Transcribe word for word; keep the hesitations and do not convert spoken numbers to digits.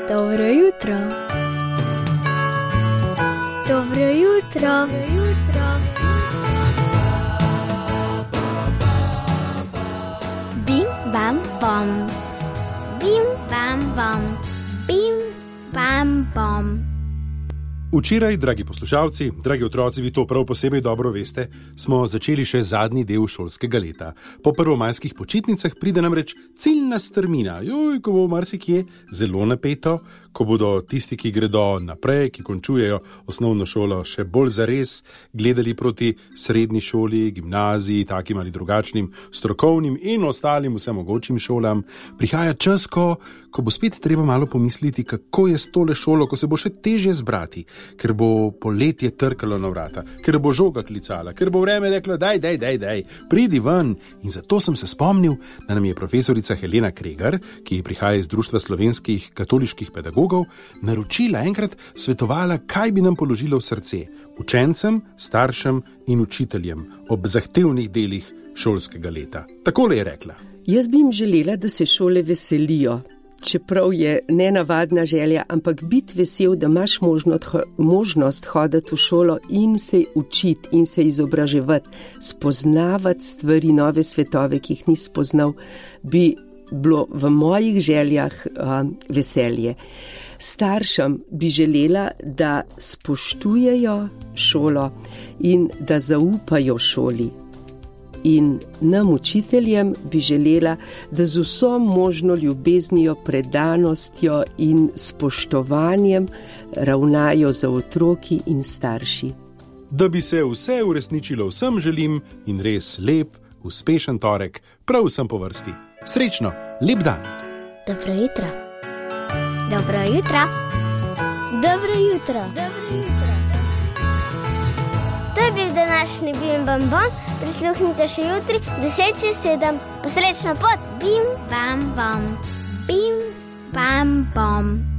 Dobro jutro. Dobro jutro. Dobro jutro. Bim, bam, bom. Bim, bam, bom. Bim, bam, bom. Včeraj, dragi poslušalci, dragi otroci, vi to prav posebej dobro veste, smo začeli še zadnji del šolskega leta. Po prvomajskih počitnicah pride namreč ciljna strmina, joj, ko bo marsikje zelo napeto, ko bodo tisti, ki gredo naprej, ki končujejo osnovno šolo, še bolj zares gledali proti srednji šoli, gimnaziji, takim ali drugačnim, strokovnim in ostalim vsemogočim šolam. Prihaja čas, ko, ko bo spet treba malo pomisliti, kako je s tole šolo, ko se bo še težje zbrati. Ker bo poletje trkalo na vrata, ker bo žoga klicala, ker bo vreme reklo, daj, daj, daj, daj, pridi ven. In zato sem se spomnil, da nam je profesorica Helena Kregar, ki prihaja iz Društva slovenskih katoliških pedagogov, naročila enkrat svetovala, kaj bi nam položilo v srce, učencem, staršem in učiteljem ob zahtevnih delih šolskega leta. Takole je rekla. Jaz bi jim želela, da se šole veselijo. Čeprav je nenavadna želja, ampak biti vesel, da imaš možnost, možnost hoditi v šolo in se učiti in se izobraževati, spoznavati stvari, nove svetove, ki jih ni spoznal, bi bilo v mojih željah uh, veselje. Staršem bi želela, da spoštujejo šolo in da zaupajo šoli. In nam učiteljem bi želela, da z vso možno ljubeznijo, predanostjo in spoštovanjem ravnajo za otroki in starši. Da bi se vse uresničilo, vsem želim in res lep, uspešen torek, prav vsem po vrsti. Srečno, lep dan. Dobro jutro. Dobro jutro. Dobro jutro. Dobro jutro. To je bil današnji Bim Bam Bom. Prisluhnite še jutri, deset čez sedem. Posrečno pot. Bim Bam Bom. Bim Bam Bom.